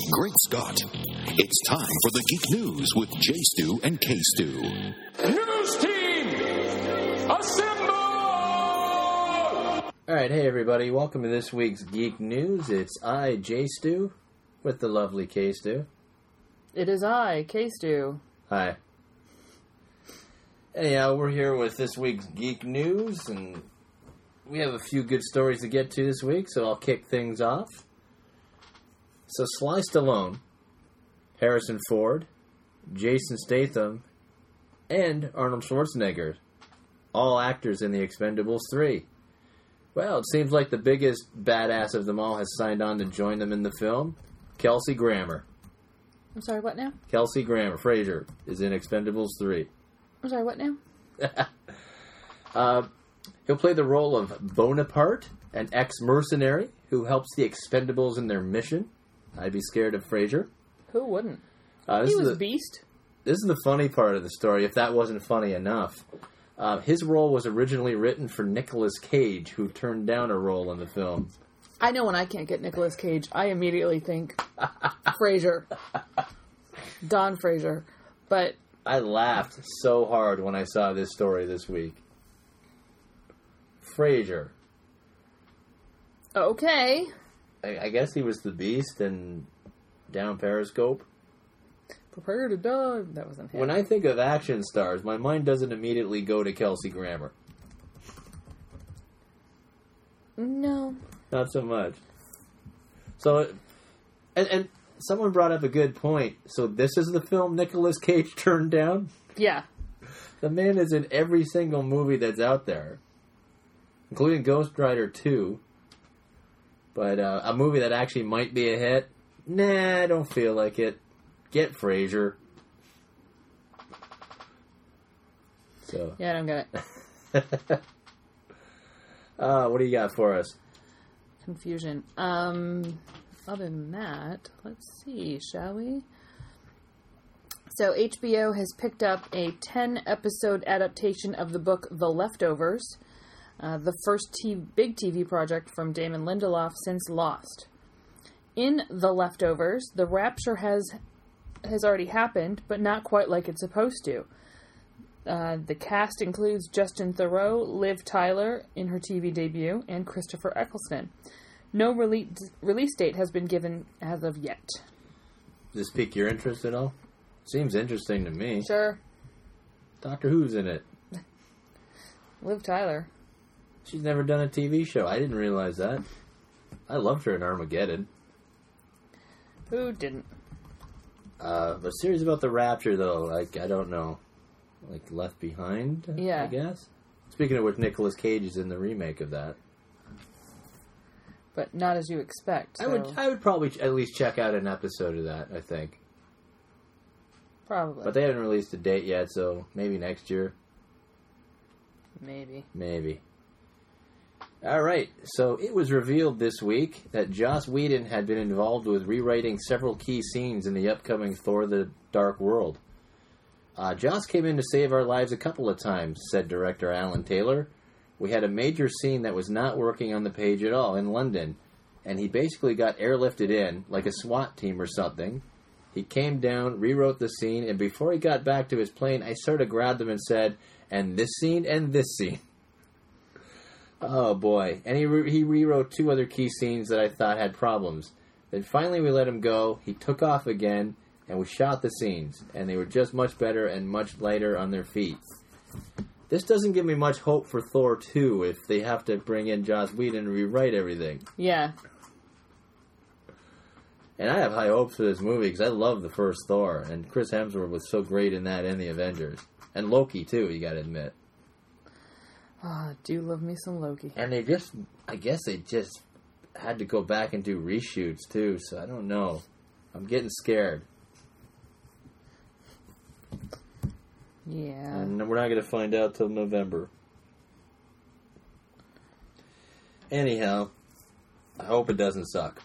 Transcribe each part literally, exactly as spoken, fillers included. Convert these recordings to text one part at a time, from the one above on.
Great Scott. It's time for the Geek News with J. Stu and K. Stu. News team, assemble! All right, hey everybody, welcome to this week's Geek News. It's I, J. Stu, with the lovely K. Stu. It is I, K. Stu. Hi. Anyhow, we're here with this week's Geek News, and we have a few good stories to get to this week, so I'll kick things off. So Sly Stallone, Harrison Ford, Jason Statham, and Arnold Schwarzenegger, all actors in The Expendables three. Well, it seems like the biggest badass of them all has signed on to join them in the film. Kelsey Grammer. I'm sorry, what now? Kelsey Grammer, Fraser, is in Expendables three. I'm sorry, what now? uh, he'll play the role of Bonaparte, an ex-mercenary who helps the Expendables in their mission. I'd be scared of Fraser. Who wouldn't? Uh, he was the, Beast. This is the funny part of the story, if that wasn't funny enough. Uh, his role was originally written for Nicolas Cage, who turned down a role in the film. I know when I can't get Nicolas Cage, I immediately think Fraser. Don Fraser. But I laughed so hard when I saw this story this week. Fraser. Okay. I, I guess he was the Beast and down Periscope. Prepare to die. That wasn't him. When I think of action stars, my mind doesn't immediately go to Kelsey Grammer. No. Not so much. So, and, and someone brought up a good point. So this is the film Nicolas Cage turned down? Yeah. The man is in every single movie that's out there, including Ghost Rider two. But uh, a movie that actually might be a hit? Nah, I don't feel like it. Get Fraser. So. Yeah, I don't get it. uh, what do you got for us? Confusion. Um, other than that, let's see, shall we? So H B O has picked up a ten-episode adaptation of the book The Leftovers, uh, the first t- big T V project from Damon Lindelof since Lost. In The Leftovers, the rapture has has already happened, but not quite like it's supposed to. Uh, the cast includes Justin Theroux, Liv Tyler in her T V debut, and Christopher Eccleston. No release release date has been given as of yet. Does this pique your interest at all? Seems interesting to me. Sure. Doctor Who's in it. Liv Tyler. She's never done a T V show. I didn't realize that. I loved her in Armageddon. Who didn't? Uh, a series about the Rapture, though, like, I don't know. Like, Left Behind, yeah. I guess? Speaking of which, Nicolas Cage is in the remake of that. But not as you expect. So. I would I would probably at least check out an episode of that, I think. Probably. But they haven't released a date yet, so maybe next year. Maybe. Maybe. All right, so it was revealed this week that Joss Whedon had been involved with rewriting several key scenes in the upcoming Thor: The Dark World. Uh, Joss came in to save our lives a couple of times, said director Alan Taylor. We had a major scene that was not working on the page at all in London, and he basically got airlifted in, like a SWAT team or something. He came down, rewrote the scene, and before he got back to his plane, I sort of grabbed him and said, and this scene, and this scene. Oh, boy. And he re- he rewrote two other key scenes that I thought had problems. Then finally we let him go. He took off again, and we shot the scenes. And they were just much better and much lighter on their feet. This doesn't give me much hope for Thor two if they have to bring in Joss Whedon and rewrite everything. Yeah. And I have high hopes for this movie because I love the first Thor. And Chris Hemsworth was so great in that and the Avengers. And Loki, too, you gotta admit. Oh, I do love me some Loki. And they just, I guess they just had to go back and do reshoots, too, so I don't know. I'm getting scared. Yeah. And we're not going to find out till November. Anyhow, I hope it doesn't suck.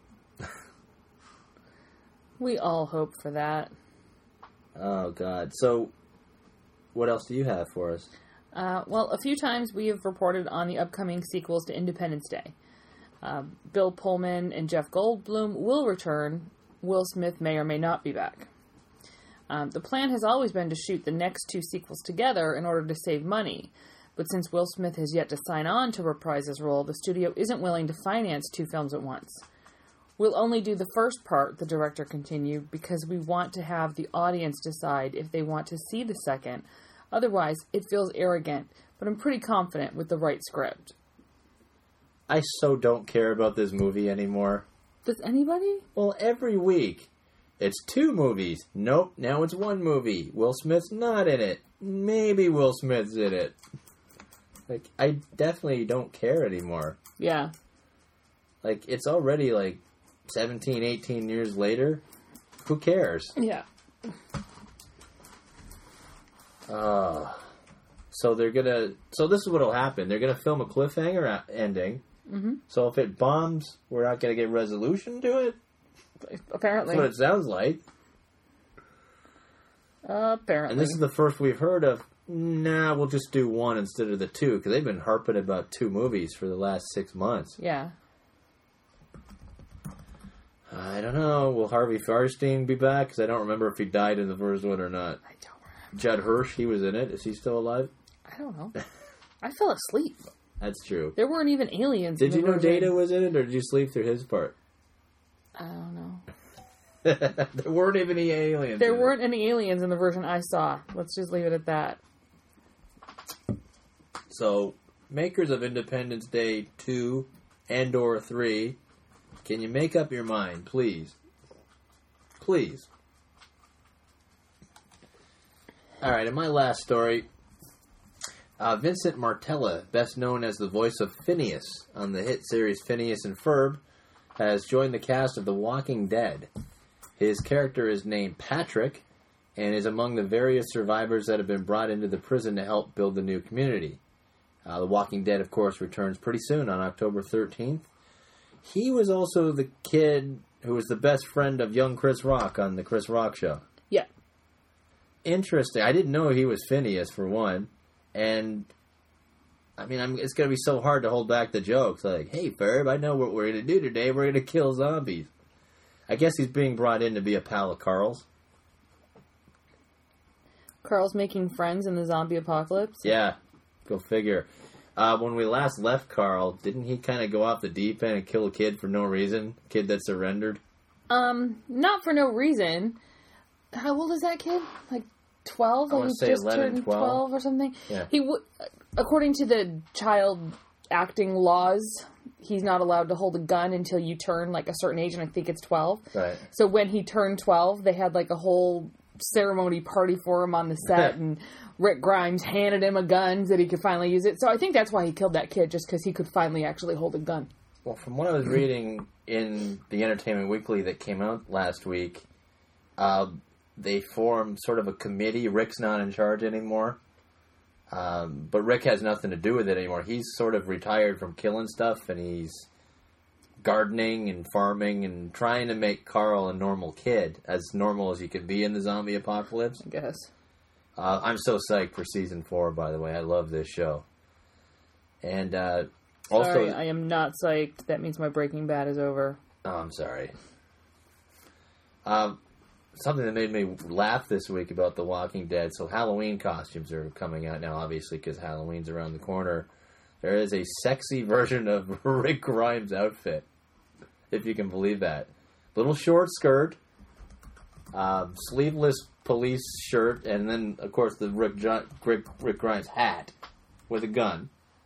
We all hope for that. Oh, God. So, what else do you have for us? Uh, well, a few times we have reported on the upcoming sequels to Independence Day. Uh, Bill Pullman and Jeff Goldblum will return Will Smith may or may not be back. Um, the plan has always been to shoot the next two sequels together in order to save money, but since Will Smith has yet to sign on to reprise his role, the studio isn't willing to finance two films at once. We'll only do the first part, the director continued, because we want to have the audience decide if they want to see the second. Otherwise, it feels arrogant, but I'm pretty confident with the right script. I so don't care about this movie anymore. Does anybody? Well, every week, it's two movies. Nope, now it's one movie. Will Smith's not in it. Maybe Will Smith's in it. Like, I definitely don't care anymore. Yeah. Like, it's already, like, seventeen, eighteen years later. Who cares? Yeah. Uh, so they're gonna... So this is what'll happen. They're gonna film a cliffhanger a- ending. Mm-hmm. So if it bombs, we're not gonna get resolution to it? Apparently. That's what it sounds like. Uh, apparently. And this is the first we've heard of, nah, we'll just do one instead of the two, because they've been harping about two movies for the last six months. Yeah. I don't know. Will Harvey Fierstein be back? Because I don't remember if he died in the first one or not. I don't remember. Judd Hirsch, he was in it. Is he still alive? I don't know. I fell asleep. That's true. There weren't even aliens Did in you the know version. Data was in it, or did you sleep through his part? I don't know. There weren't even any aliens. There in weren't any aliens in the version I saw. Let's just leave it at that. it. So, makers of Independence Day two and or three, can you make up your mind, please? Please. Alright, in my last story, uh, Vincent Martella, best known as the voice of Phineas on the hit series Phineas and Ferb, has joined the cast of The Walking Dead. His character is named Patrick and is among the various survivors that have been brought into the prison to help build the new community. Uh, the Walking Dead, of course, returns pretty soon on October thirteenth. He was also the kid who was the best friend of young Chris Rock on the Chris Rock Show. Yeah. Interesting. I didn't know he was Phineas, for one. And, I mean, I'm, it's going to be so hard to hold back the jokes. Like, hey, Ferb, I know what we're going to do today. We're going to kill zombies. I guess he's being brought in to be a pal of Carl's. Carl's making friends in the zombie apocalypse? Yeah, go figure. Uh, when we last left Carl, didn't he kind of go off the deep end and kill a kid for no reason? Kid that surrendered? Um, not for no reason. How old is that kid? Like twelve? I Like wanna he say just eleven, turned twelve. twelve or something? Yeah. He w- according to the child acting laws, he's not allowed to hold a gun until you turn like a certain age, and I think it's twelve. Right. So when he turned twelve, they had like a whole ceremony party for him on the set, and Rick Grimes handed him a gun so that he could finally use it. So I think that's why he killed that kid, just because he could finally actually hold a gun. Well, from what I was reading in the Entertainment Weekly that came out last week, uh, they formed sort of a committee. Rick's not in charge anymore. Um, but Rick has nothing to do with it anymore. He's sort of retired from killing stuff, and he's gardening and farming and trying to make Carl a normal kid, as normal as he could be in the zombie apocalypse. I guess. Uh, I'm so psyched for season four, by the way. I love this show. And uh, also... Sorry, I am not psyched. That means my Breaking Bad is over. Oh, I'm sorry. Um, something that made me laugh this week about The Walking Dead. So Halloween costumes are coming out now, obviously, because Halloween's around the corner. There is a sexy version of Rick Grimes' outfit, if you can believe that. Little short skirt, um, sleeveless police shirt, and then, of course, the Rick, jo- Rick, Rick Grimes hat with a gun.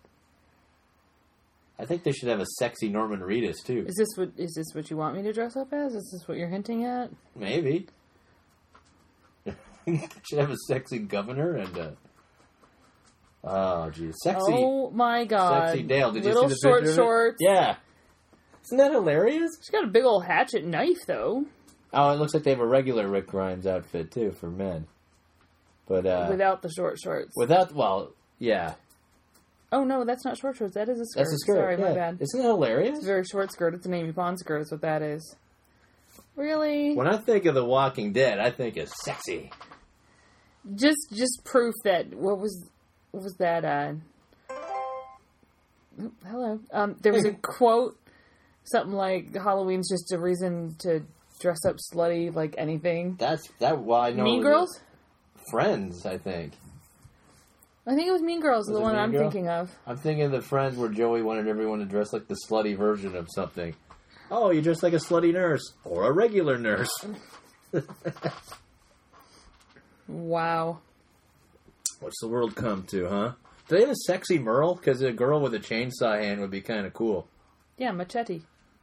I think they should have a sexy Norman Reedus, too. Is this what is this what you want me to dress up as? Is this what you're hinting at? Maybe. Should have a sexy governor and a... Oh, geez. Sexy. Oh my god. Sexy Dale. Did Little you see the short picture of it? shorts. Yeah. Isn't that hilarious? She's got a big old hatchet knife, though. Oh, it looks like they have a regular Rick Grimes outfit, too, for men. But, uh... Without the short shorts. Without, well, yeah. Oh, no, that's not short shorts. That is a skirt. That's a skirt. Sorry, yeah. my bad. Isn't that hilarious? It's a very short skirt. It's an Amy Pond skirt is what that is. Really? When I think of The Walking Dead, I think of sexy. Just just proof that... What was... What was that, uh... oh, hello. Um, there was a quote, something like, Halloween's just a reason to dress up slutty like anything. That's that. Well, I know. Mean Girls? Friends, I think. I think it was Mean Girls, Was the it one Mean I'm Girl? thinking of. I'm thinking of the Friends where Joey wanted everyone to dress like the slutty version of something. Oh, you dress like a slutty nurse. Or a regular nurse. Wow. What's the world come to, huh? Do they have a sexy Merle? Because a girl with a chainsaw hand would be kind of cool. Yeah, Machete.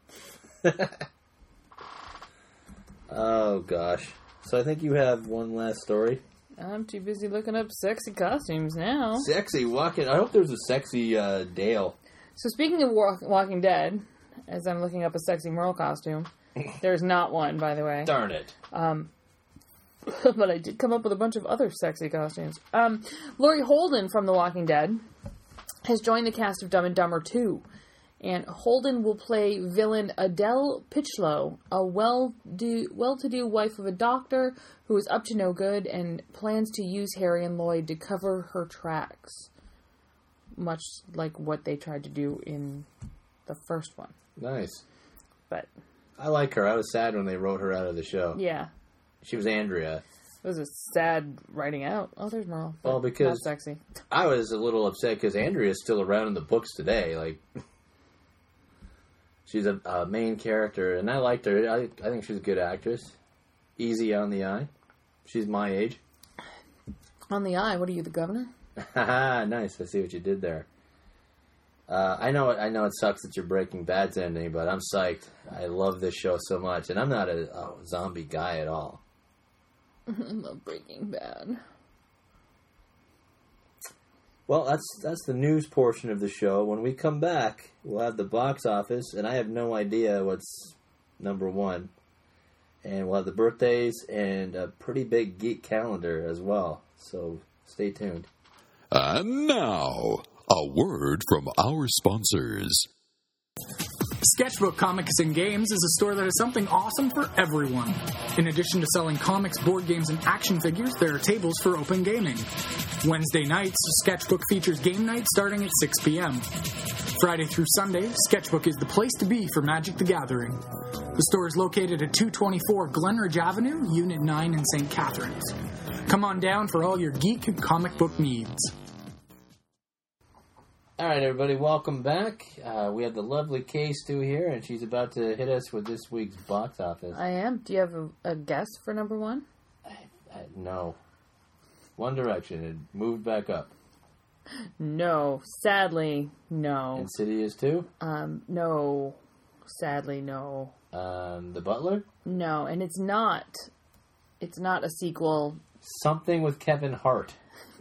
Oh, gosh. So I think you have one last story. I'm too busy looking up sexy costumes now. Sexy walking. I hope there's a sexy uh, Dale. So speaking of walk, Walking Dead, as I'm looking up a sexy Merle costume, there's not one, by the way. Darn it. Um, but I did come up with a bunch of other sexy costumes. Um, Laurie Holden from The Walking Dead has joined the cast of Dumb and Dumber two. And Holden will play villain Adele Pitchlow, a well-do, well-to-do wife of a doctor who is up to no good and plans to use Harry and Lloyd to cover her tracks. Much like what they tried to do in the first one. Nice. But I like her. I was sad when they wrote her out of the show. yeah. She was Andrea. It was a sad writing out. Oh, there's Merle. Well, because not sexy. I was a little upset because Andrea's still around in the books today. Like, she's a, a main character, and I liked her. I, I think she's a good actress. Easy on the eye. She's my age. On the eye, what are you, the governor? Haha, nice. I see what you did there. Uh, I know. I know it sucks that you're Breaking Bad's ending, but I'm psyched. I love this show so much, and I'm not a, a zombie guy at all. I love Breaking Bad. Well, that's that's the news portion of the show. When we come back, we'll have the box office, and I have no idea what's number one. And we'll have the birthdays and a pretty big geek calendar as well. So stay tuned. And now, a word from our sponsors. Sketchbook Comics and Games is a store that has something awesome for everyone. In addition to selling comics, board games, and action figures, there are tables for open gaming. Wednesday nights, Sketchbook features game night starting at six p.m. Friday through Sunday, Sketchbook is the place to be for Magic the Gathering. The store is located at two twenty-four Glenridge Avenue, Unit nine in Saint Catharines. Come on down for all your geek and comic book needs. All right, everybody, welcome back. Uh, we have the lovely K Stu here, and she's about to hit us with this week's box office. I am. Do you have a, a guess for number one? I, I, no. One Direction. It moved back up. No. Sadly, no. Insidious two? Um, no. Sadly, no. Um, The Butler? No, and it's not. It's not a sequel. Something with Kevin Hart.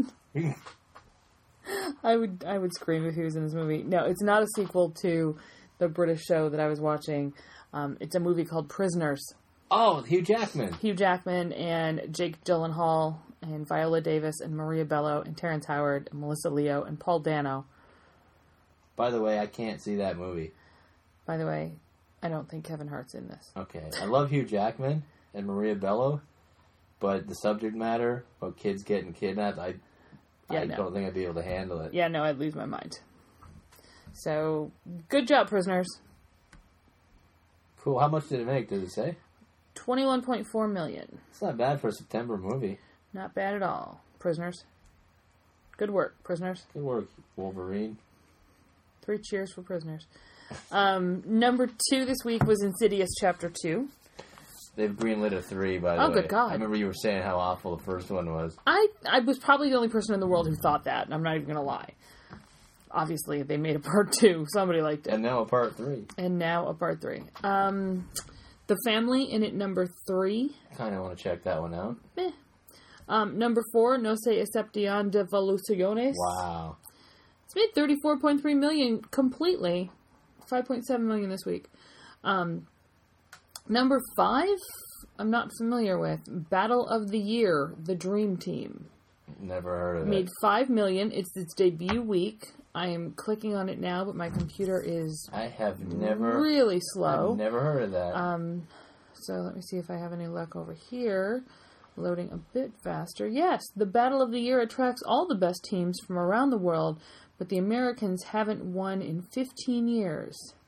I would I would scream if he was in this movie. No, it's not a sequel to the British show that I was watching. Um, it's a movie called Prisoners. Oh, Hugh Jackman. Hugh Jackman and Jake Gyllenhaal and Viola Davis and Maria Bello and Terrence Howard and Melissa Leo and Paul Dano. By the way, I can't see that movie. By the way, I don't think Kevin Hart's in this. Okay. I love Hugh Jackman and Maria Bello, but the subject matter about kids getting kidnapped, I, Yeah, I no. don't think I'd be able to handle it. Yeah, no, I'd lose my mind. So, good job, Prisoners. Cool. How much did it make? Did it say? twenty-one point four million. It's not bad for a September movie. Not bad at all. Prisoners. Good work, Prisoners. Good work, Wolverine. Three cheers for Prisoners. Um, number two this week was Insidious Chapter two. They've greenlit a three, by the Oh, way. good God. I remember you were saying how awful the first one was. I, I was probably the only person in the world who thought that, and I'm not even going to lie. Obviously, they made a part two. Somebody liked it. And now a part three. And now a part three. Um, The Family in at number three. Kind of want to check that one out. Meh. Um, number four, No Se Exception de Valuaciones. Wow. It's made thirty-four point three million dollars completely. five point seven million dollars this week. Um, number five, I'm not familiar with. Battle of the Year, The Dream Team. Never heard of Made it. five million dollars. It's its debut week. I am clicking on it now, but my computer is I have never... really slow. I've never heard of that. Um, so let me see if I have any luck over here. Loading a bit faster. Yes, the Battle of the Year attracts all the best teams from around the world, but the Americans haven't won in fifteen years.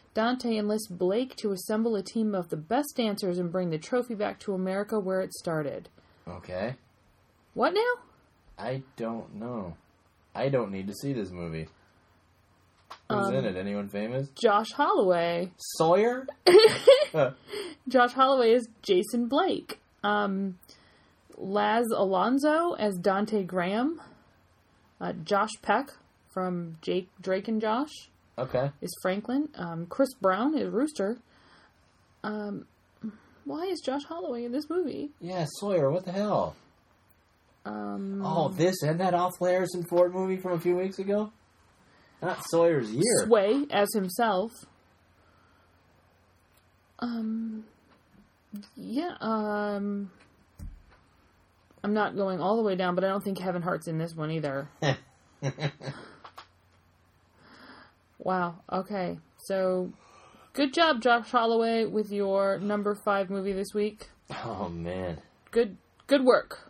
Dante enlists Blake to assemble a team of the best dancers and bring the trophy back to America where it started. Okay. What now? I don't know. I don't need to see this movie. Who's Um, in it? Anyone famous? Josh Holloway. Sawyer? Uh, Josh Holloway is Jason Blake. Um, Laz Alonso as Dante Graham. Uh, Josh Peck from Jake, Drake and Josh okay. is Franklin. Um, Chris Brown is Rooster. Um, why is Josh Holloway in this movie? Yeah, Sawyer, what the hell? Um, Oh, this and that off Harrison Ford movie from a few weeks ago? Not Sawyer's Year. Sway as himself. Um, yeah, um, I'm not going all the way down, but I don't think Kevin Hart's in this one either. Wow, okay. So, good job, Josh Holloway, with your number five movie this week. Oh, man. Good, good work.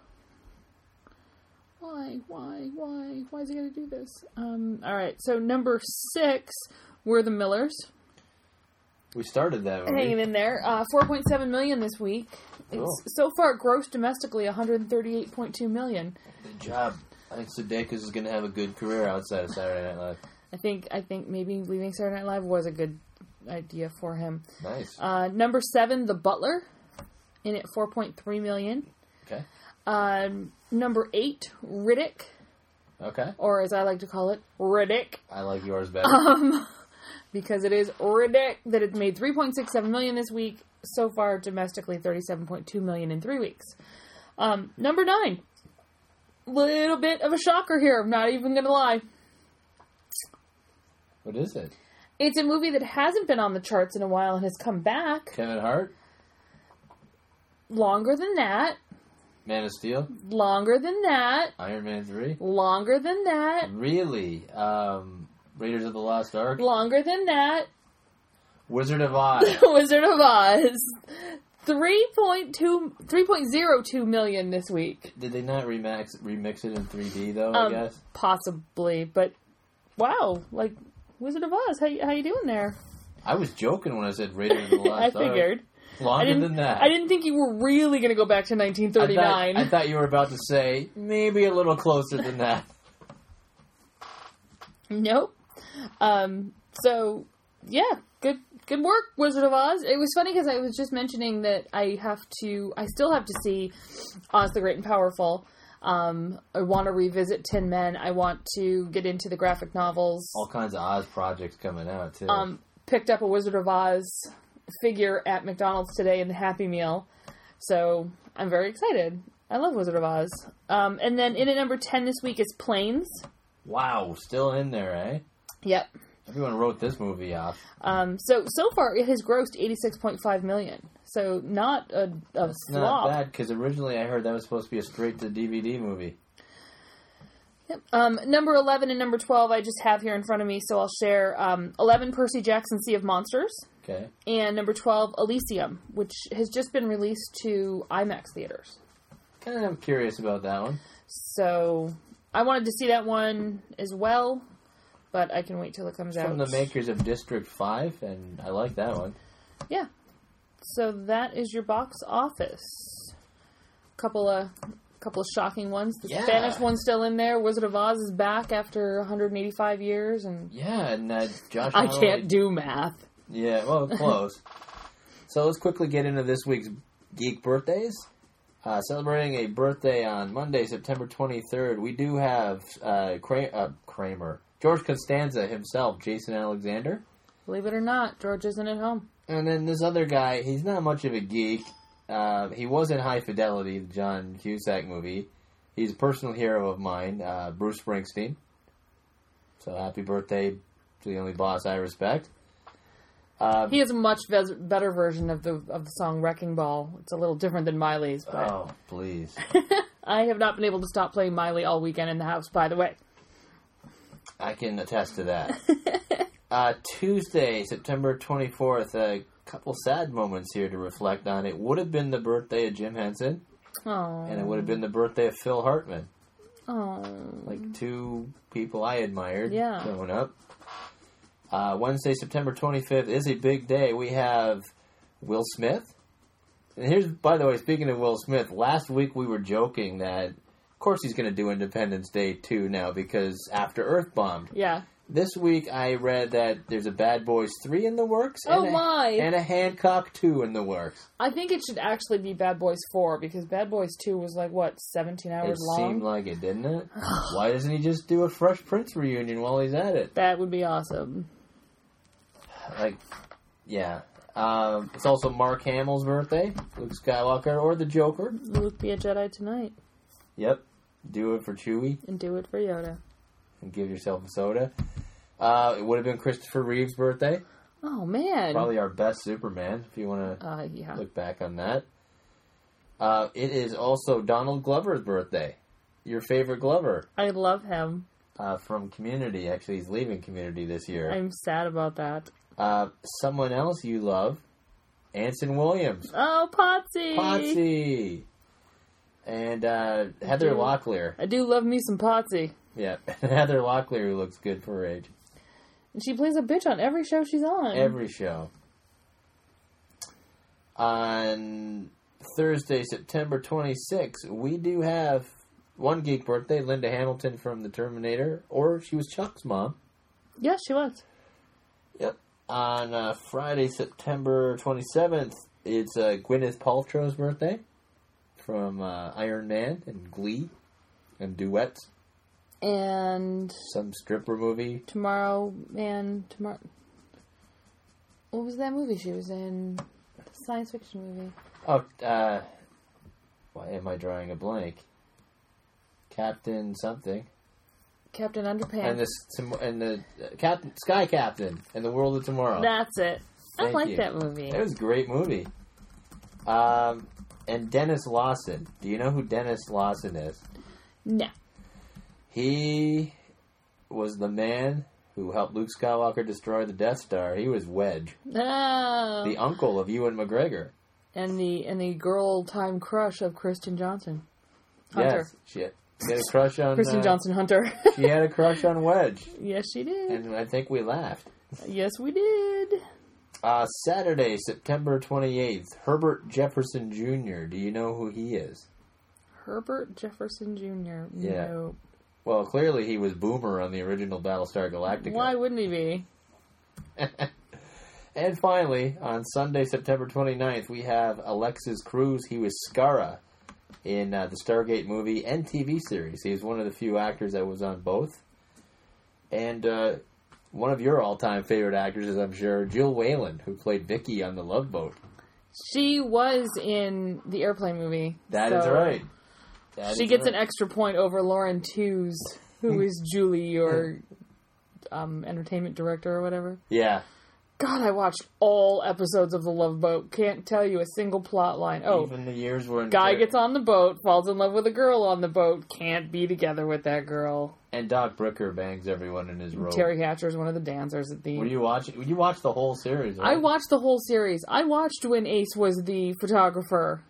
Why, why, why, why is he gonna do this? Um, alright, so number six, We're the Millers. We started that movie. Hanging in there. Uh, four point seven million this week. It's Cool. so far grossed domestically one hundred thirty-eight point two million. Good job. I think Sudeikis is going to have a good career outside of Saturday Night Live. I think I think maybe leaving Saturday Night Live was a good idea for him. Nice. Uh, number seven, The Butler, in at four point three million. Okay. Um, number eight, Riddick, Okay. or as I like to call it, Riddick, I like yours better. um, because it is Riddick that it made three point six seven million this week. So far, domestically, thirty-seven point two million in three weeks. Um, number nine, little bit of a shocker here. I'm not even going to lie. What is it? It's a movie that hasn't been on the charts in a while and has come back. Kevin Hart? Longer than that. Man of Steel? Longer than that. Iron Man three? Longer than that. Really? Um, Raiders of the Lost Ark? Longer than that. Wizard of Oz? Wizard of Oz. three point two, three point oh two million this week. Did they not remix, remix it in three D, though, Um, I guess? Possibly, but wow, like, Wizard of Oz, how, you- how you doing there? I was joking when I said Raiders of the Lost I Ark. figured. I Longer didn't, than that. I didn't think you were really going to go back to nineteen I thought, thirty-nine. I thought you were about to say, maybe a little closer than that. Nope. Um, so, yeah, good good work, Wizard of Oz. It was funny because I was just mentioning that I have to, I still have to see Oz the Great and Powerful. Um, I want to revisit Tin Men. I want to get into the graphic novels. All kinds of Oz projects coming out, too. Um, picked up a Wizard of Oz figure at McDonald's today in the Happy Meal. So, I'm very excited. I love Wizard of Oz. Um, and then in at number ten this week is Planes. Wow, still in there, eh? Yep. Everyone wrote this movie off. Um, so so far it has grossed eighty-six point five million. So not a, a It's flop. not bad, because originally I heard that was supposed to be a straight-to-D V D movie. Yep. Um, number eleven and number twelve I just have here in front of me, so I'll share. Um, eleven, Percy Jackson, Sea of Monsters. Okay. And number twelve, Elysium, which has just been released to IMAX theaters. Kind of curious about that one. So I wanted to see that one as well, but I can wait till it comes It's out. from the makers of District five, and I like that one. Yeah. So that is your box office. Couple of couple of shocking ones. The Yeah. Spanish one's still in there. Wizard of Oz is back after one hundred eighty-five years, and Yeah, and uh, Josh I Holloway- can't do math. Yeah, well, close. So let's quickly get into this week's Geek Birthdays. Uh, celebrating a birthday on Monday, September twenty-third, we do have uh, Kra- uh, Kramer, George Costanza himself, Jason Alexander. Believe it or not, George isn't at home. And then this other guy, he's not much of a geek. Uh, he was in High Fidelity, the John Cusack movie. He's a personal hero of mine, uh, Bruce Springsteen. So happy birthday to the only boss I respect. Uh, He has a much ves- better version of the of the song "Wrecking Ball." It's a little different than Miley's, but oh, please. I have not been able to stop playing Miley all weekend in the house. By the way, I can attest to that. uh, Tuesday, September twenty-fourth, a couple sad moments here to reflect on. It would have been the birthday of Jim Henson, oh, and it would have been the birthday of Phil Hartman. oh, Like two people I admired Yeah. growing up. Uh, Wednesday, September twenty-fifth is a big day. We have Will Smith. And here's, by the way, speaking of Will Smith, last week we were joking that, of course, he's going to do Independence Day two now because After Earth bombed. Yeah. This week I read that there's a Bad Boys three in the works. Oh, and a, my. And a Hancock two in the works. I think it should actually be Bad Boys four, because Bad Boys two was like, what, seventeen hours It long? seemed like it, didn't it? Why doesn't he just do a Fresh Prince reunion while he's at it? That would be awesome. Like, yeah. Um, it's also Mark Hamill's birthday. Luke Skywalker or the Joker. Luke be a Jedi tonight. Yep. Do it for Chewie. And do it for Yoda. And give yourself a soda. Uh, it would have been Christopher Reeve's birthday. Oh, man. Probably our best Superman, if you want to uh, yeah. look back on that. Uh, it is also Donald Glover's birthday. Your favorite Glover. I love him. Uh, from Community. Actually, he's leaving Community this year. I'm sad about that. Uh, someone else you love, Anson Williams. Oh, Potsy! Potsy! And uh, Heather do. Locklear. I do love me some Potsy. Yeah, Heather Locklear, who looks good for her age. And she plays a bitch on every show she's on. Every show. On Thursday, September twenty-sixth, we do have one geek birthday, Linda Hamilton from The Terminator, or she was Chuck's mom. Yes, she was. Yep. On uh, Friday, September twenty-seventh, it's uh, Gwyneth Paltrow's birthday from uh, Iron Man and Glee and Duets. And Some stripper movie. tomorrow, man, tomorrow. What was that movie she was in? The science fiction movie. Oh, uh, why am I drawing a blank? Captain something. Captain Underpants. And the and the uh, Captain Sky Captain and the World of Tomorrow. That's it. I Thank like you. that movie. It was a great movie. Um, and Dennis Lawson. Do you know who Dennis Lawson is? No. He was the man who helped Luke Skywalker destroy the Death Star. He was Wedge, Oh. the uncle of Ewan McGregor. And the and the girl time crush of Kristen Johnson. Hunter. Yes, she had, she had a crush on Kristen uh, Johnson Hunter. She had a crush on Wedge, Yes, she did. and I think we laughed. Yes, we did. Uh, Saturday, September twenty-eighth, Herbert Jefferson Junior Do you know who he is? Herbert Jefferson Junior Yeah. No. Well, clearly he was Boomer on the original Battlestar Galactica. Why wouldn't he be? And finally, on Sunday, September twenty-ninth, we have Alexis Cruz. He was Skara in uh, the Stargate movie and T V series. He was one of the few actors that was on both. And uh, one of your all-time favorite actors is, I'm sure, Jill Whalen, who played Vicky on The Love Boat. She was in the Airplane movie. That so is right. That She is gets right. an extra point over Lauren Tews, who is Julie, your um, entertainment director or whatever. Yeah. God, I watched all episodes of The Love Boat. Can't tell you a single plot line. Oh, Even the years when... guy gets on the boat, falls in love with a girl on the boat, can't be together with that girl. And Doc Bricker bangs everyone in his robe. Terry Hatcher is one of the dancers at the... Were you watching? You watched the whole series, right? I watched the whole series. I watched when Ace was the photographer.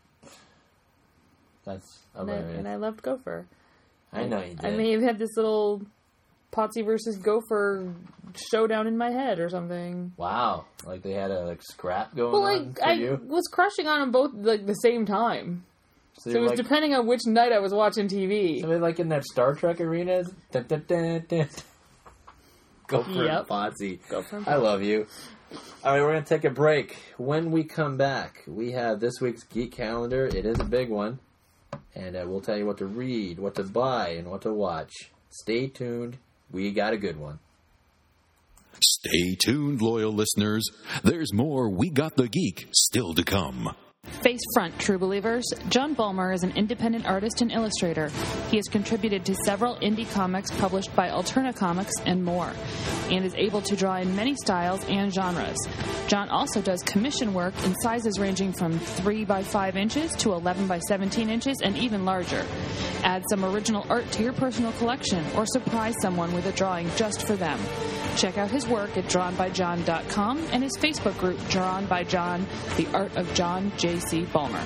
That's And I, hilarious. and I loved Gopher. I know you did. I may have had this little Potsy versus Gopher showdown in my head or something. Wow. Like they had a like scrap going Well, on like, for I you? was crushing on them both like the same time. So, So it you're was like, depending on which night I was watching T V. so they're like in that Star Trek arena? Dun, dun, dun, dun. Go for Yep. it, Potsy. Go for it. I love you. All right, we're going to take a break. When we come back, we have this week's Geek Calendar. It is a big one. And uh, we'll tell you what to read, what to buy, and what to watch. Stay tuned. We got a good one. Stay tuned, loyal listeners. There's more We Got the Geek still to come. Face front, true believers. John Bulmer is an independent artist and illustrator. He has contributed to several indie comics published by Alterna Comics and more, and is able to draw in many styles and genres. John also does commission work in sizes ranging from three by five inches to eleven by seventeen inches and even larger. Add some original art to your personal collection or surprise someone with a drawing just for them. Check out his work at drawn by john dot com and his Facebook group, Drawn by John, The Art of John J C. Bulmer.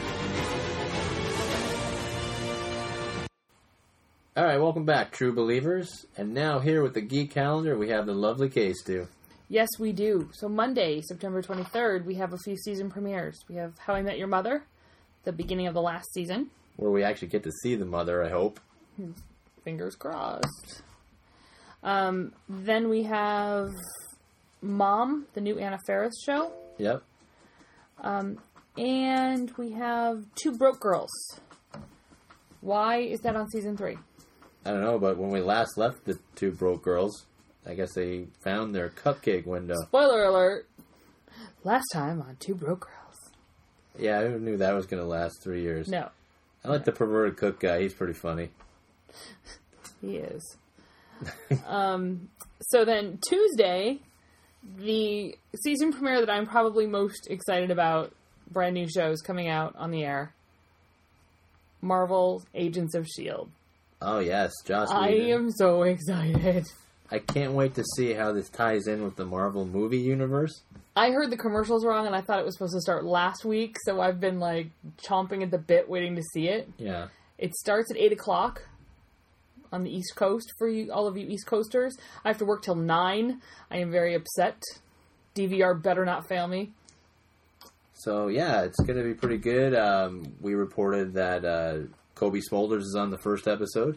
All right, welcome back, true believers. And now here with the Geek Calendar, we have the lovely K-Stu. Yes, we do. So Monday, September twenty-third, we have a few season premieres. We have How I Met Your Mother, the beginning of the last season. Where we actually get to see the mother, I hope. Fingers crossed. Um, then we have Mom, the new Anna Faris show. Yep. Um, and we have Two Broke Girls. Why is that on season three? I don't know, but when we last left the Two Broke Girls, I guess they found their cupcake window. Spoiler alert. Last time on Two Broke Girls. Yeah, I knew that was going to last three years. No. I like the perverted cook guy. He's pretty funny. He is. um, so then Tuesday, the season premiere that I'm probably most excited about, brand new shows coming out on the air. Marvel Agents of S H I E L D. Oh, yes. Joss I Whedon. am so excited. I can't wait to see how this ties in with the Marvel movie universe. I heard the commercials wrong, and I thought it was supposed to start last week, so I've been, like, chomping at the bit waiting to see it. Yeah. It starts at eight o'clock on the East Coast for you, all of you East Coasters. I have to work till nine. I am very upset. D V R better not fail me. So, yeah, it's going to be pretty good. Um, we reported that uh, Kobe Smulders is on the first episode.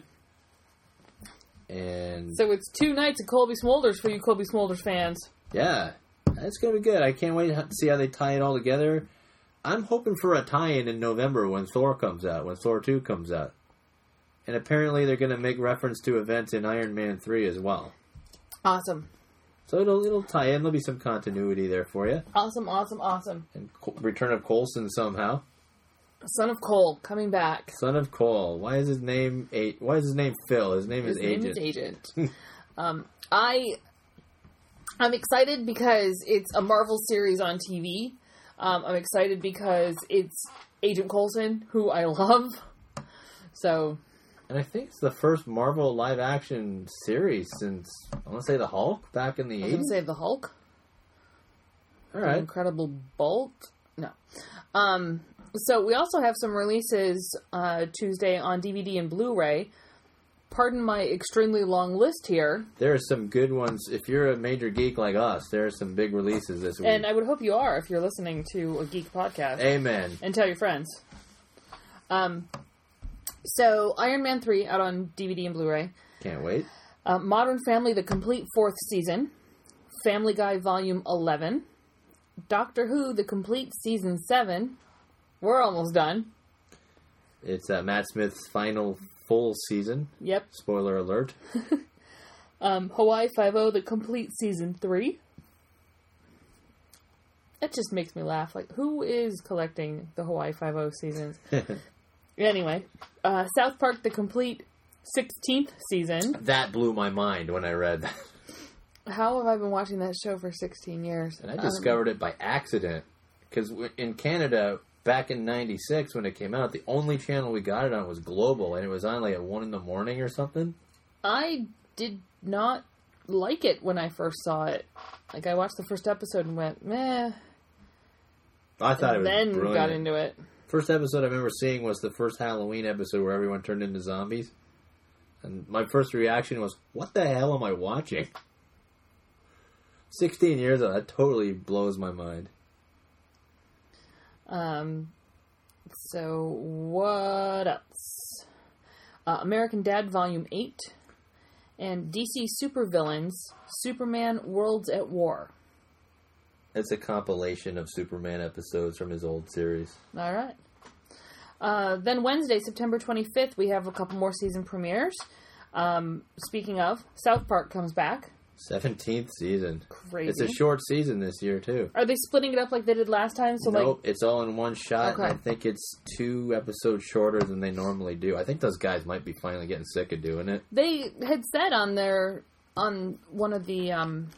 And, So it's two nights of Colby Smulders for you Colby Smulders fans. yeah, it's going to be good. I can't wait to see how they tie it all together. I'm hoping for a tie-in in November when Thor comes out, when Thor two comes out. And apparently they're going to make reference to events in Iron Man three as well. Awesome. So it'll it'll tie in. There'll be some continuity there for you. Awesome, awesome, awesome. And Col- return of Coulson somehow. Son of Cole coming back. Son of Cole. Why is his name a- Why is his name Phil? His name His is name Agent. is Agent. um, I, I'm excited because it's a Marvel series on T V. Um, I'm excited because it's Agent Coulson, who I love. So, And I think it's the first Marvel live action series since, I want to say, the Hulk back in the I was going to eighties. say the Hulk. All The right. Incredible Bolt. No. Um, so we also have some releases uh, Tuesday on D V D and Blu-ray. Pardon my extremely long list here. There are some good ones. If you're a major geek like us, there are some big releases this week. And I would hope you are if you're listening to a geek podcast. Amen. And tell your friends. Um, so, Iron Man three out on D V D and Blu-ray. Can't wait. Uh, Modern Family, the complete fourth season. Family Guy, Volume eleven. Doctor Who, the complete season seven. We're almost done. It's uh, Matt Smith's final full season. Yep. Spoiler alert. Um, Hawaii Five-O, the complete season three. That just makes me laugh. Like, who is collecting the Hawaii Five-O seasons? Anyway, uh, South Park, the complete sixteenth season. That blew my mind when I read that. How have I been watching that show for sixteen years? And I discovered it by accident. Because in Canada, back in ninety-six when it came out, the only channel we got it on was Global. And it was on like at one in the morning or something. I did not like it when I first saw it. Like, I watched the first episode and went, meh. I thought it And was then brilliant. got into it. First episode I remember seeing was the first Halloween episode where everyone turned into zombies. And my first reaction was, what the hell am I watching? sixteen years old, that totally blows my mind. Um, so, what else? Uh, American Dad, Volume eight. And D C Supervillains, Superman Worlds at War. It's a compilation of Superman episodes from his old series. All right. Uh, then Wednesday, September twenty-fifth, we have a couple more season premieres. Um, speaking of, South Park comes back. seventeenth season. Crazy. It's a short season this year, too. Are they splitting it up like they did last time? So, nope, like, it's all in one shot. Okay. And I think it's two episodes shorter than they normally do. I think those guys might be finally getting sick of doing it. they had said on their on one of the um,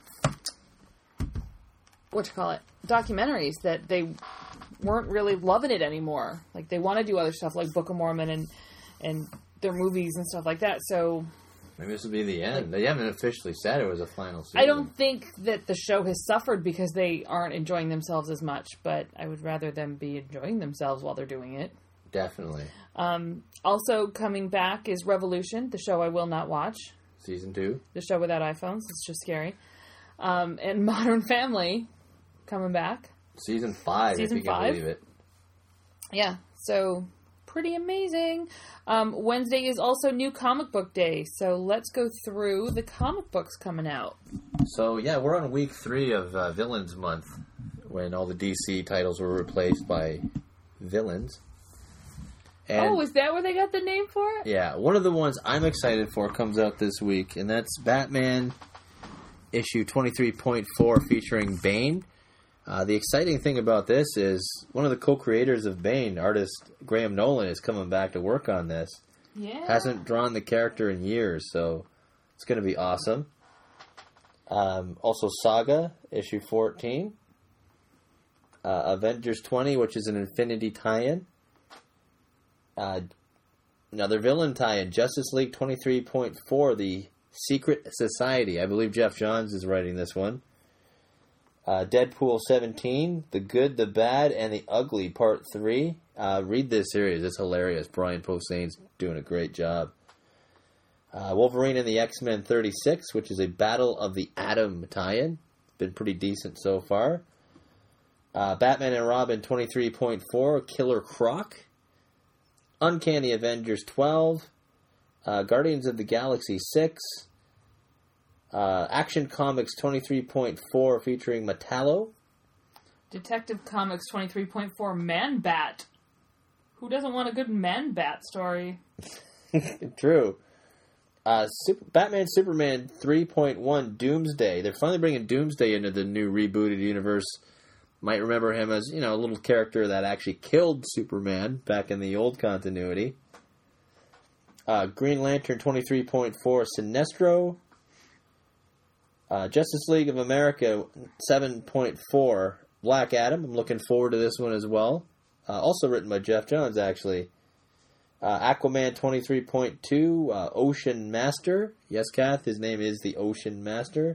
what you call it documentaries that they weren't really loving it anymore. Like, they want to do other stuff like Book of Mormon and and their movies and stuff like that. So Maybe this will be the end. They haven't officially said it was a final season. I don't think that the show has suffered because they aren't enjoying themselves as much, but I would rather them be enjoying themselves while they're doing it. Definitely. Um, also coming back is Revolution, the show I will not watch. Season two. The show without iPhones. It's just scary. Um, and Modern Family coming back. Season five, Season if you five? can believe it. Yeah, so pretty amazing. Um, Wednesday is also New Comic Book Day, so let's go through the comic books coming out. So, yeah, we're on week three of uh, Villains Month, when all the D C titles were replaced by villains. And, oh, is that where they got the name for it? yeah, one of the ones I'm excited for comes out this week, and that's Batman issue twenty-three point four featuring Bane. Uh, the exciting thing about this is one of the co-creators of Bane, artist Graham Nolan, is coming back to work on this. Yeah. Hasn't drawn the character in years, so it's going to be awesome. Um, also, Saga, issue fourteen. Uh, Avengers twenty, which is an Infinity tie-in. Uh, another villain tie-in, Justice League twenty-three point four, the Secret Society. I believe Jeff Johns is writing this one. Uh, Deadpool seventeen, The Good, the Bad, and the Ugly, Part three. Uh, read this series. It's hilarious. Brian Posehn's doing a great job. Uh, Wolverine and the X-Men thirty-six, which is a Battle of the Atom tie-in. Been pretty decent so far. Uh, Batman and Robin twenty-three point four, Killer Croc. Uncanny Avengers twelve. Uh, Guardians of the Galaxy six. Uh, Action Comics twenty-three point four featuring Metallo. Detective Comics twenty-three point four, Man-Bat. Who doesn't want a good Man-Bat story? True. Uh, Super, Batman Superman three point one Doomsday. They're finally bringing Doomsday into the new rebooted universe. Might remember him as, you know, a little character that actually killed Superman back in the old continuity. Uh, Green Lantern twenty-three point four Sinestro. Uh, Justice League of America seven point four Black Adam. I'm looking forward to this one as well. Uh, also written by Jeff Johns, actually. Uh, Aquaman twenty-three point two, uh, Ocean Master. Yes, Kath, his name is the Ocean Master.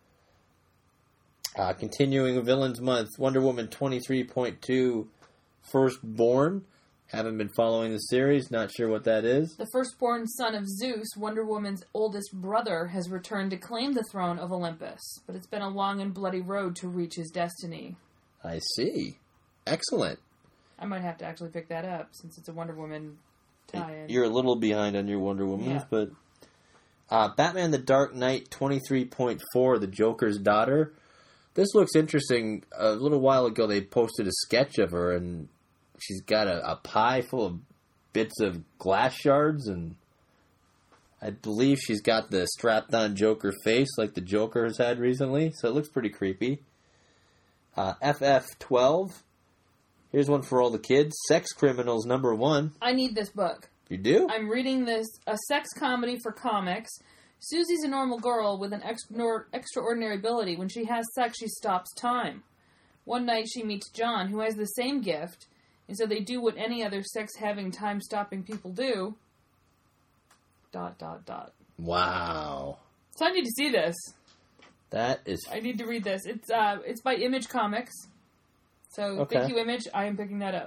Uh, continuing Villains Month, Wonder Woman twenty-three point two, Firstborn. Haven't been following the series, not sure what that is. The firstborn son of Zeus, Wonder Woman's oldest brother, has returned to claim the throne of Olympus, but it's been a long and bloody road to reach his destiny. I see. Excellent. I might have to actually pick that up, since it's a Wonder Woman tie-in. You're a little behind on your Wonder Woman, Yeah. but... Uh, Batman the Dark Knight twenty-three point four, The Joker's Daughter. This looks interesting. A little while ago, they posted a sketch of her, and she's got a, a pie full of bits of glass shards, and I believe she's got the strapped-on Joker face like the Joker has had recently, so it looks pretty creepy. Uh, F F twelve. Here's one for all the kids. Sex Criminals number one. I need this book. You do? I'm reading this, a sex comedy for comics. Susie's a normal girl with an extra- extraordinary ability. When she has sex, she stops time. One night, she meets John, who has the same gift, and so they do what any other sex-having, time-stopping people do. Dot, dot, dot. Wow. So I need to see this. That is... I need to read this. It's uh, it's by Image Comics. So Okay. thank you, Image. I am picking that up.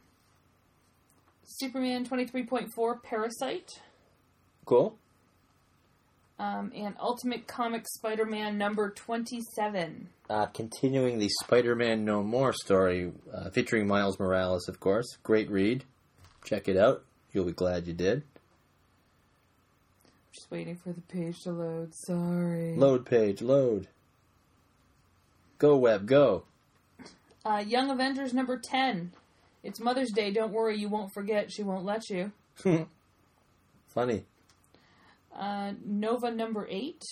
Superman twenty-three point four, Parasite. Cool. Um, and Ultimate Comics Spider-Man number twenty-seven. Uh, continuing the Spider-Man No More story, uh, featuring Miles Morales, of course. Great read. Check it out. You'll be glad you did. Just waiting for the page to load. Sorry. Load page, load. Go, web, go. Uh, Young Avengers number ten. It's Mother's Day. Don't worry, you won't forget. She won't let you. Funny. Uh, Nova number eight.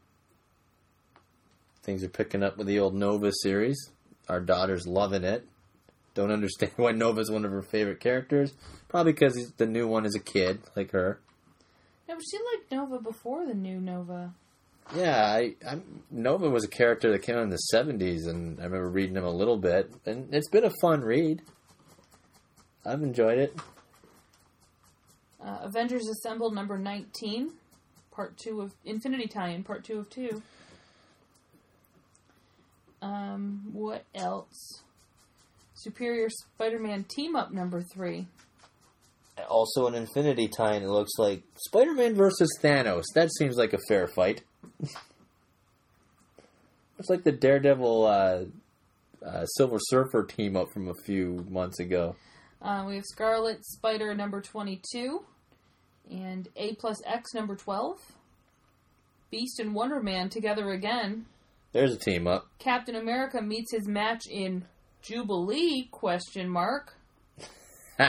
Things are picking up with the old Nova series. Our daughter's loving it. Don't understand why Nova's one of her favorite characters. Probably because he's the new one as a kid, like her. No, but she liked Nova before the new Nova. Yeah, I, I Nova was a character that came out in the seventies, and I remember reading him a little bit. And it's been a fun read. I've enjoyed it. Uh, Avengers Assemble number nineteen. Part two of Infinity Tie-In, part two of two. Um, what else? Superior Spider-Man Team-Up number three. Also an Infinity tie-in, it looks like. Spider-Man versus Thanos. That seems like a fair fight. It's like the Daredevil uh, uh, Silver Surfer team up from a few months ago. Uh, we have Scarlet Spider number twenty-two. And A plus X number twelve. Beast and Wonder Man together again. There's a team up. Captain America meets his match in Jubilee, question mark. uh,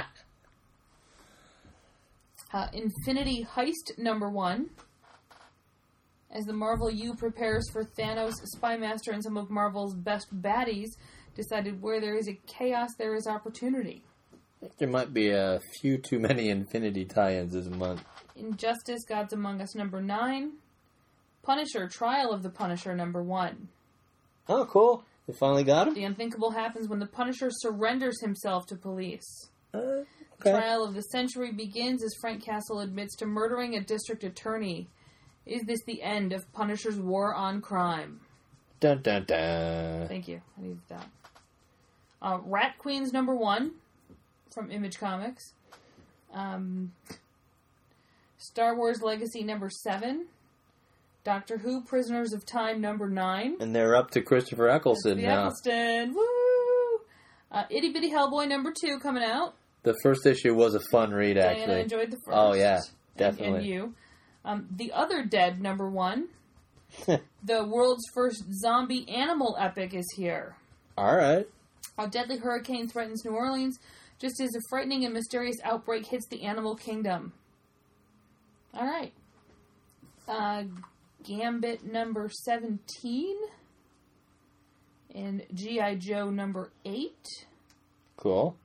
Infinity Heist number one. As the Marvel U prepares for Thanos, Spy Master, and some of Marvel's best baddies, decided where there is a chaos, there is opportunity. I think there might be a few too many Infinity tie-ins this month. Injustice, Gods Among Us number nine. Punisher, Trial of the Punisher number one. Oh, cool. They finally got him? The unthinkable happens when the Punisher surrenders himself to police. Uh, okay. Trial of the Century begins as Frank Castle admits to murdering a district attorney. Is this the end of Punisher's war on crime? Dun dun dun. Thank you. I needed that. Uh, Rat Queens number one from Image Comics. Um, Star Wars Legacy number seven. Doctor Who Prisoners of Time number nine. And they're up to Christopher Eccleston now. Eccleston. Woo! Uh, Itty Bitty Hellboy number two coming out. The first issue was a fun read, actually. Diana enjoyed the first. Oh, yeah. Definitely. And, and you. Um, the Other Dead number one. The world's first zombie animal epic is here. All right. A deadly hurricane threatens New Orleans just as a frightening and mysterious outbreak hits the animal kingdom. All right. Uh, Gambit number seventeen. And G I. Joe number eight. Cool.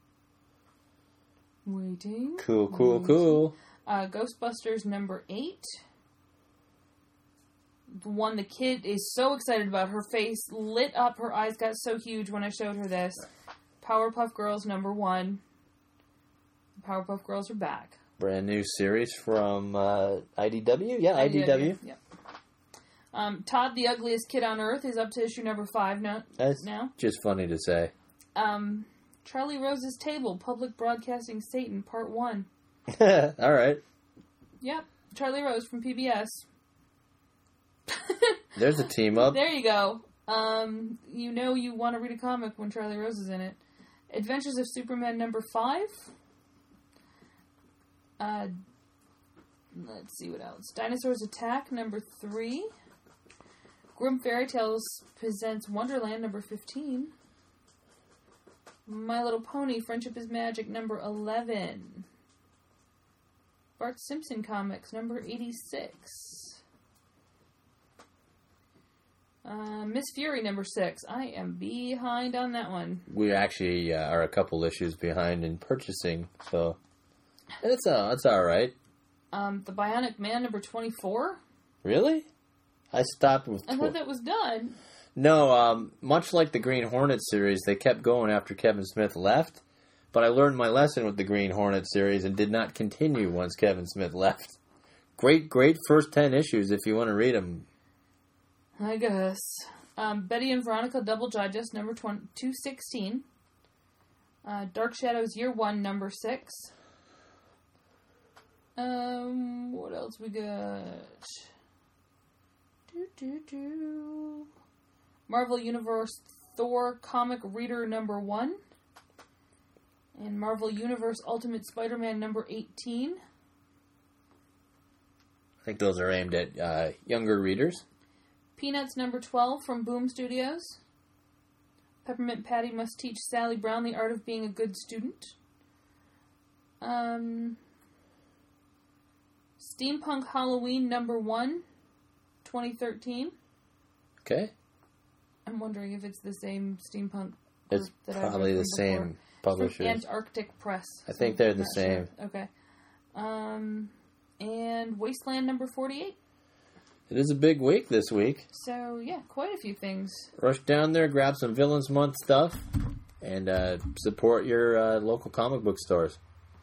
Waiting. Cool, cool, Waiting. cool. Uh, Ghostbusters number eight. The one the kid is so excited about. Her face lit up. Her eyes got so huge when I showed her this. Powerpuff Girls number one. Powerpuff Girls are back. Brand new series from uh, I D W? Yeah, I D W. Yep. Um, Todd the Ugliest Kid on Earth is up to issue number five now. That's now. just funny to say. Um, Charlie Rose's Table, Public Broadcasting Satan, Part one. All right. Yep. Charlie Rose from P B S. There's a team up. There you go. Um, you know you want to read a comic when Charlie Rose is in it. Adventures of Superman number five. Uh, let's see what else. Dinosaurs Attack number three. Grim Fairy Tales presents Wonderland number fifteen. My Little Pony Friendship is Magic number eleven. Bart Simpson Comics number eighty-six. Uh, Miss Fury number six. I am behind on that one. We actually uh, are a couple issues behind in purchasing, so it's uh, it's all right. Um, the Bionic Man number twenty-four. Really? I stopped with. I tw- thought that was done. No, um, much like the Green Hornet series, they kept going after Kevin Smith left. But I learned my lesson with the Green Hornet series and did not continue once Kevin Smith left. Great, great first ten issues if you want to read them. I guess. Um, Betty and Veronica Double Digest number two sixteen. Uh, Dark Shadows Year one number six. Um, what else we got? Do, do, do. Marvel Universe Thor Comic Reader number one. And Marvel Universe Ultimate Spider-Man number eighteen. I think those are aimed at uh, younger readers. Peanuts number twelve from Boom Studios. Peppermint Patty Must Teach Sally Brown the Art of Being a Good Student. Um, Steampunk Halloween number one, twenty thirteen. Okay. I'm wondering if it's the same steampunk. It's that probably I've read the from same before. publishers. From Antarctic Press. I think they're the Not same. sure. Okay. Um, and Wasteland number forty-eight. It is a big week this week. So, yeah, quite a few things. Rush down there, grab some Villains Month stuff, and uh, support your uh, local comic book stores.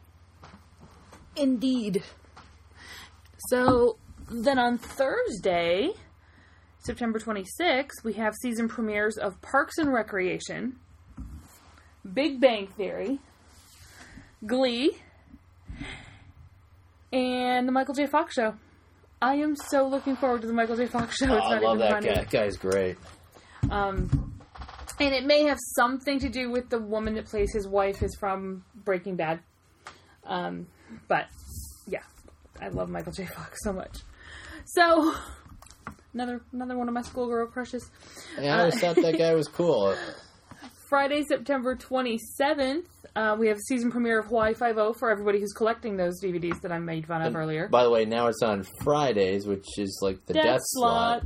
Indeed. So, then on Thursday, September twenty-sixth, we have season premieres of Parks and Recreation, Big Bang Theory, Glee, and The Michael J. Fox Show. I am so looking forward to the Michael J. Fox show. Oh, It's I not love even that funny. guy. That guy's great. Um, and it may have something to do with the woman that plays his wife is from Breaking Bad. Um, but, yeah. I love Michael J. Fox so much. So, another another one of my schoolgirl crushes. Yeah, I always Uh, thought that guy was cool. Friday, September twenty-seventh, uh, we have a season premiere of Hawaii Five-O for everybody who's collecting those D V Ds that I made fun of And earlier. By the way, now it's on Fridays, which is like the death, Death slot.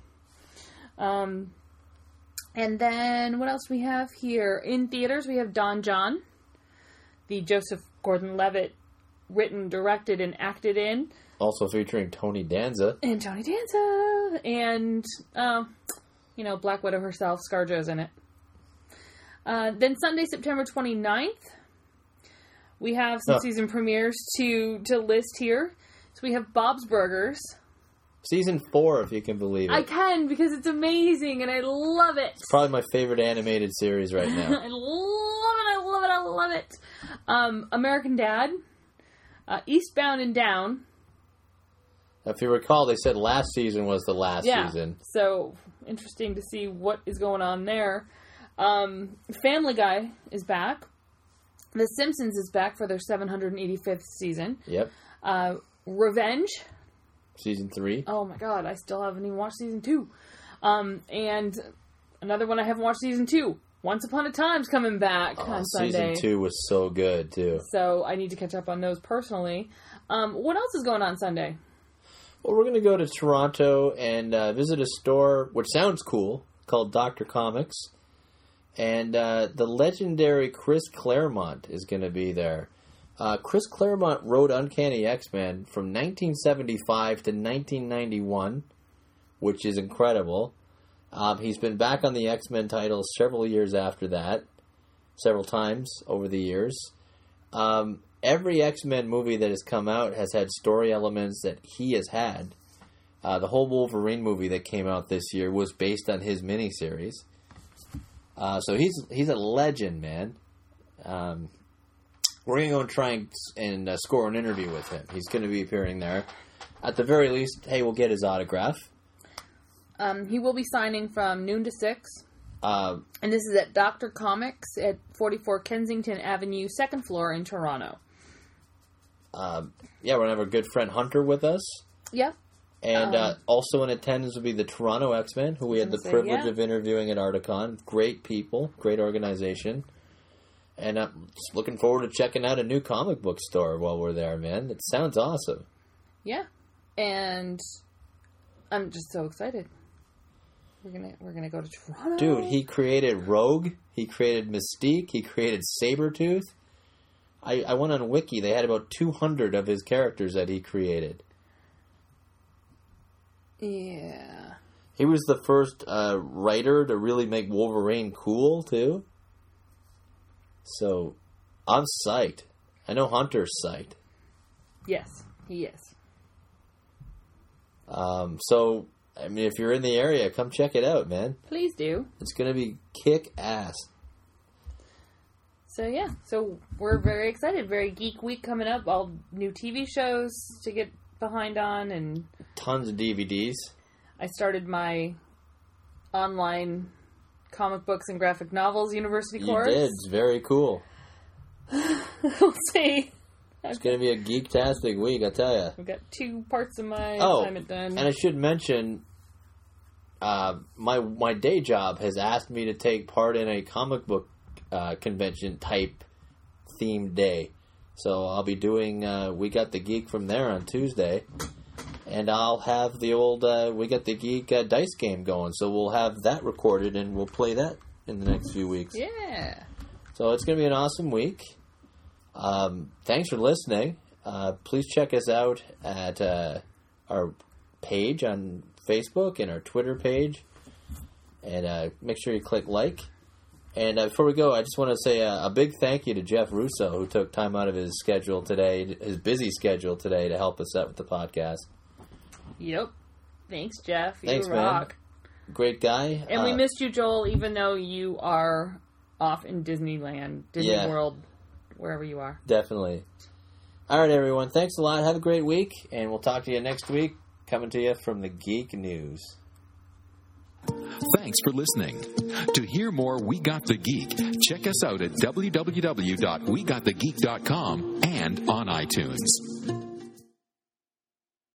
Um, and then what else we have here? In theaters, we have Don John, the Joseph Gordon-Levitt written, directed, and acted in. Also featuring Tony Danza. And Tony Danza. And, uh, you know, Black Widow herself, ScarJo's in it. Uh, then Sunday, September twenty-ninth, we have some Huh. season premieres to, to list here. So we have Bob's Burgers. Season four, if you can believe it. I can, because it's amazing, and I love it. Probably my favorite animated series right now. I love it, I love it, I love it. Um, American Dad, uh, Eastbound and Down. If you recall, they said last season was the last Yeah, season. so interesting to see what is going on there. Um, Family Guy is back. The Simpsons is back for their seven hundred eighty-fifth season. Yep. Uh, Revenge. Season three. Oh my god, I still haven't even watched season two. Um, and another one I haven't watched season two. Once Upon a Time's coming back Oh, on season Sunday. two was so good, too. So I need to catch up on those personally. Um, what else is going on Sunday? Well, we're going to go to Toronto and uh, visit a store, which sounds cool, called Doctor Comics. And uh, the legendary Chris Claremont is going to be there. Uh, Chris Claremont wrote Uncanny X-Men from nineteen seventy-five to nineteen ninety-one, which is incredible. Um, he's been back on the X-Men titles several years after that, several times over the years. Um, every X-Men movie that has come out has had story elements that he has had. Uh, the whole Wolverine movie that came out this year was based on his miniseries. Uh, so he's he's a legend, man. Um, we're going to go and try and, and uh, score an interview with him. He's going to be appearing there. At the very least, hey, we'll get his autograph. Um, he will be signing from noon to six. Uh, And this is at Doctor Comics at forty-four Kensington Avenue, second floor in Toronto. uh, yeah, we're going to have our good friend Hunter with us. Yep. And Um, uh, also in attendance will be the Toronto X-Men, who we had the gonna say, privilege yeah. of interviewing at Articon. Great people, great organization. And I'm just looking forward to checking out a new comic book store while we're there, man. It sounds awesome. Yeah. And I'm just so excited. We're gonna we're gonna go to Toronto. Dude, he created Rogue. He created Mystique. He created Sabretooth. I, I went on Wiki. They had about two hundred of his characters that he created. Yeah. He was the first uh, writer to really make Wolverine cool, too. So, I'm psyched. I know Hunter's psyched. Yes, he is. Um, so, I mean, if you're in the area, come check it out, man. Please do. It's going to be kick-ass. So yeah, so we're very excited. Very geek week coming up. All new T V shows to get behind on, and Tons of D V Ds. I started my online comic books and graphic novels university You course. did. It's very cool. We'll see. It's going to be a geek-tastic week, I tell you. I've got two parts of my Oh, assignment done. and I should mention, uh, my my day job has asked me to take part in a comic book uh, convention type themed day. So I'll be doing uh, We Got the Geek from there on Tuesday. And I'll have the old uh, We Got the Geek uh, dice game going. So we'll have that recorded and we'll play that in the next few weeks. Yeah. So it's going to be an awesome week. Um, thanks for listening. Uh, please check us out at uh, our page on Facebook and our Twitter page. And uh, make sure you click like. And uh, before we go, I just want to say a, a big thank you to Jeff Russo, who took time out of his schedule today, his busy schedule today, to help us out with the podcast. Yep. Thanks, Jeff. You Thanks, man. rock. Great guy. And we Uh, missed you, Joel, even though you are off in Disneyland, Disney Yeah. World, wherever you are. Definitely. All right, everyone. Thanks a lot. Have a great week, and we'll talk to you next week. coming to you from the Geek News. Thanks for listening. To hear more We Got the Geek, check us out at w w w dot we got the geek dot com and on iTunes.